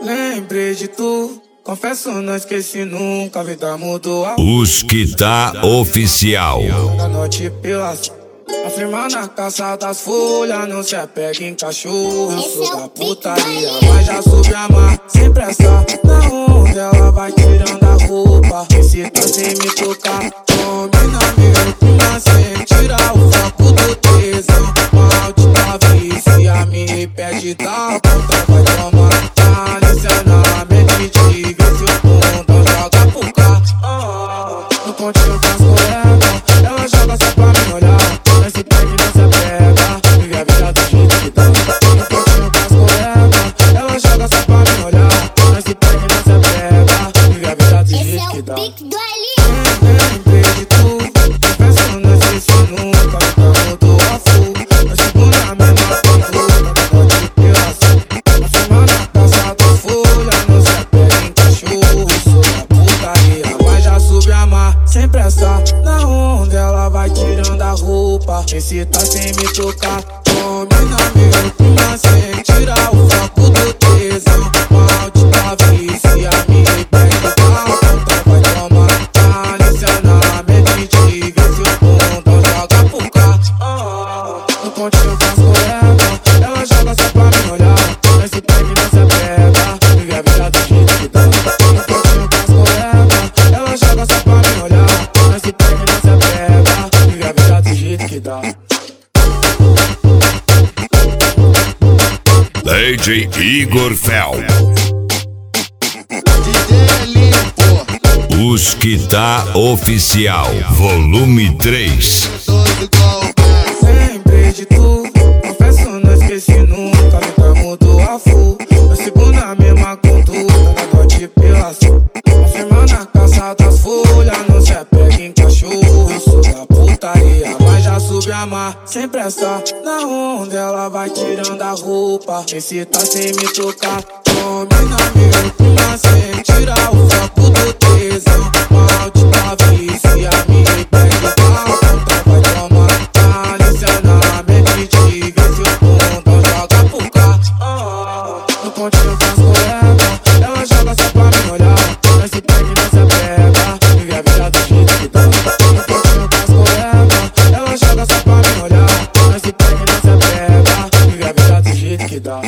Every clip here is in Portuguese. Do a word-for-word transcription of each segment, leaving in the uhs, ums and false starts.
Lembrei de tu, confesso, não esqueci nunca. A vida mudou a Os que tá oficial. da noite pelas afirma na caça das folhas, não se apega em cachorro. Eu sou da putaria, mas já soube amar sem pressa. Na onda ela vai tirando a roupa, esse tá sem me tocar. Combina meu clima sem tirar o foco do tesão. Maldita vicia, me pede da ponta, vai tomar. Alicia na mente de ver se o mundo joga pro cá. No pontinho com as colegas, ela joga só pra me olhar. Esse pegue não se apega, vive a vida do jeito que dá. No pontinho com as colegas, ela joga só pra me olhar. Esse pegue não se apega, vive a vida do jeito que dá. Lembrei de tu, confesso, não esqueci nunca. Nunca mudou a full, eu sigo na mesma cultura. Da noite pela sul, afirma na caça das folhas, não se apega em cachorro. Sou da putaria, mas já soube amar sem pressa. Na onda ela vai tirando a roupa, esse tá sem me tocar. Combina meu clima sem tirar o foco do tesão. Maldita vicia, me pede da ponta, vai tomar. Alicia na mente de ver se o mundo joga pro cá. No pontinho com as colegas, ela joga só pra me olhar. Esse pegue não se apega, vive a vida do jeito que dá. No pontinho com as colegas, ela joga só pra me olhar. Esse pegue não se apega, vive a vida do jeito que dá. D J Igor Fel. Os que tá oficial, volume três. Lembrei de tu, confesso, não esqueci nunca. A vida mudou a full, eu sigo na mesma cultura. Da noite pela sul, afirma na caça das folhas, não se apega em cachorro. Eu sou da putaria, mas já soube amar sem pressa. Na onda ela vai tirando a roupa, esse tá sem me tocar. Combina meu clima sem tirar o foco do tesão. Maldita vicia, me pede da ponta, vai tomar. Alicia na mente de ver se o mundo joga pro cá. No pontinho com as colegas, ela joga só pra me olhar. Esse pegue não se apega, vive a vida do jeito que dá. No pontinho com as colegas, ela joga só pra me olhar. Esse pegue não se apega, vive a vida do jeito que dá.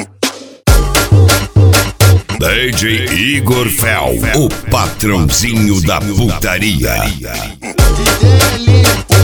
D J Igor Fel, o patrãozinho da putaria. D J